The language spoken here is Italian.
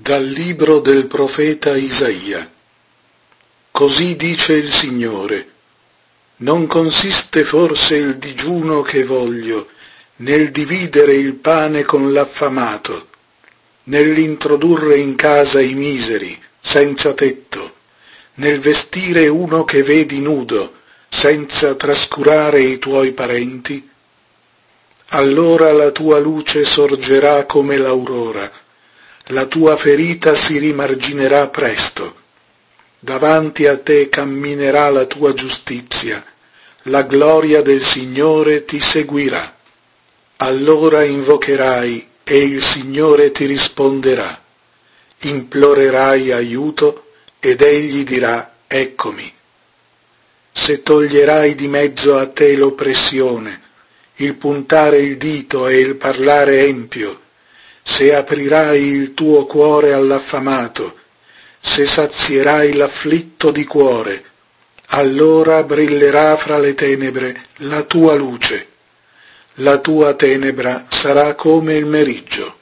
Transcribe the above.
Dal libro del profeta Isaia. Così dice il Signore: non consiste forse il digiuno che voglio nel dividere il pane con l'affamato, nell'introdurre in casa i miseri, senza tetto, nel vestire uno che vedi nudo, senza trascurare i tuoi parenti? Allora la tua luce sorgerà come l'aurora, la tua ferita si rimarginerà presto. Davanti a te camminerà la tua giustizia, la gloria del Signore ti seguirà. Allora invocherai e il Signore ti risponderà. Implorerai aiuto ed Egli dirà: eccomi. Se toglierai di mezzo a te l'oppressione, il puntare il dito e il parlare empio, se aprirai il tuo cuore all'affamato, se sazierai l'afflitto di cuore, allora brillerà fra le tenebre la tua luce. La tua tenebra sarà come il meriggio.